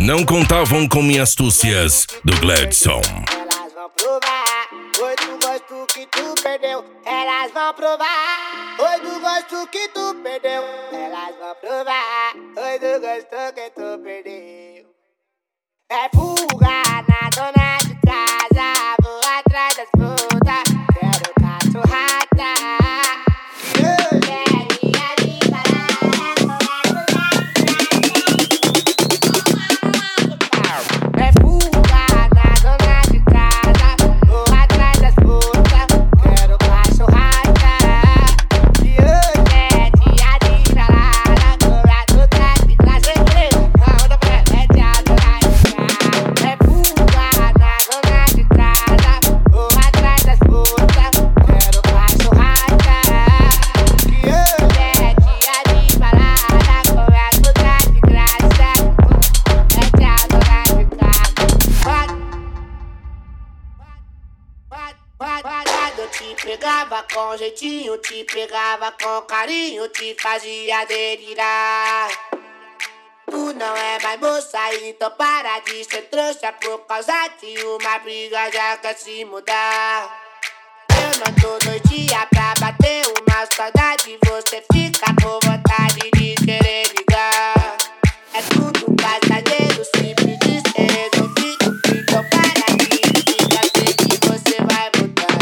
Não contavam com minhas astúcias do Gladson. Elas vão provar, foi do gosto que tu perdeu. Elas vão provar, foi do gosto que tu perdeu. Elas vão provar, foi do gosto que tu perdeu. É fuga na dona de casa, vou atrás das putas, quero cachorrada. Que hoje é dia de balada. É fuga na dona de casa, vou atrás das putas, quero cachorrada. Que hoje é dia de balada, vou atrás de classe preta, a outra é de adorar. É fuga na dona de casa, vou atrás das putas, quero cachorrada. Que hoje é dia de balada, com as putas de graça, é de adorar de casa. Eu te pegava com jeitinho, te pegava com carinho, te fazia delirar. Tu não é mais moça, então para de ser trouxa. Por causa de uma briga já quer se mudar. Eu não tô doidinha pra bater uma saudade, você fica com vontade de querer ligar. É tudo passageiro, simples de ser resolvido. Então para de ficar, sei que você vai mudar.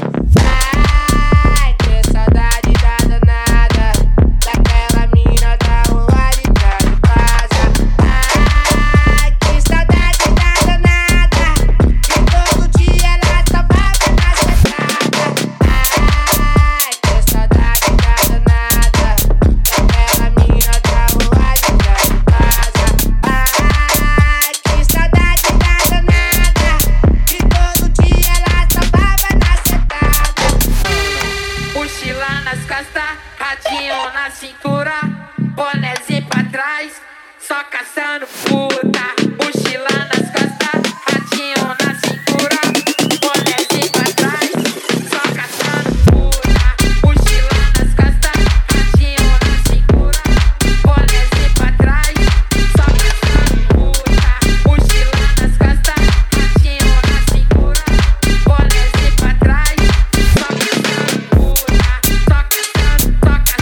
Ai, que saudade da danada, daquela mina da rua de trás de casa. Ai, que saudade da danada, que todo dia ela só baba na sentada. Ai, que saudade da danada, daquela mina da rua de trás de casa. Ai, que saudade da danada, que todo dia ela só baba na sentada. Mochila nas costas, radinho na cintura, bonézinho pra trás, só caçando puta. Mochila nas costas, radinho na cintura, bonézinho pra trás, só caçando puta. Mochila nas costas, radinho na cintura, bonézinho pra trás, só caçando puta. Mochila nas costas, radinho na cintura, bonézinho pra trás, só caçando puta. Só caçando puta,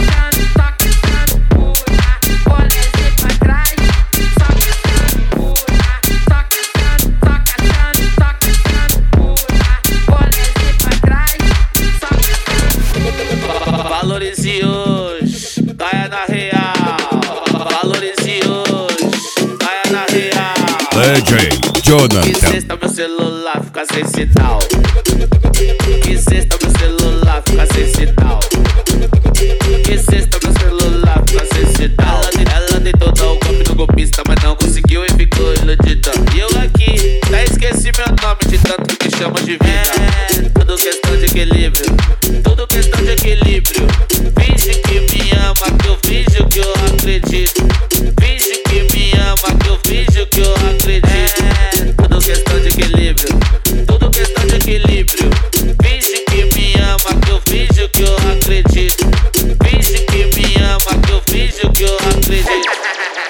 bonézinho pra trás, só caçando puta. Só caçando puta, bonézinho pra trás, só caçando. Valorize hoje, caia na real. Valorize hoje, caia na real. DJ Que Jonathan. sexta meu celular fica sem sinal. Que sexta meu celular fica sem sinal. Que sexta meu celular fica sem sinal. Ela tentou dar o golpe no golpista, mas não conseguiu e ficou iludida. E eu aqui, até esqueci meu nome de tanto que me chamam de vida. Tudo questão de equilíbrio, tudo questão de equilíbrio. Finge que me ama, que eu finjo que eu acredito. Finge que me ama, que eu finjo que eu acredito. Tudo questão de equilíbrio, tudo questão de equilíbrio. Finge que me ama, que eu finjo que eu acredito. Finge que me ama, que eu finjo que eu acredito.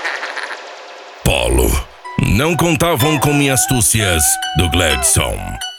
Polo. Não contavam com minhas astúcias do Gladson.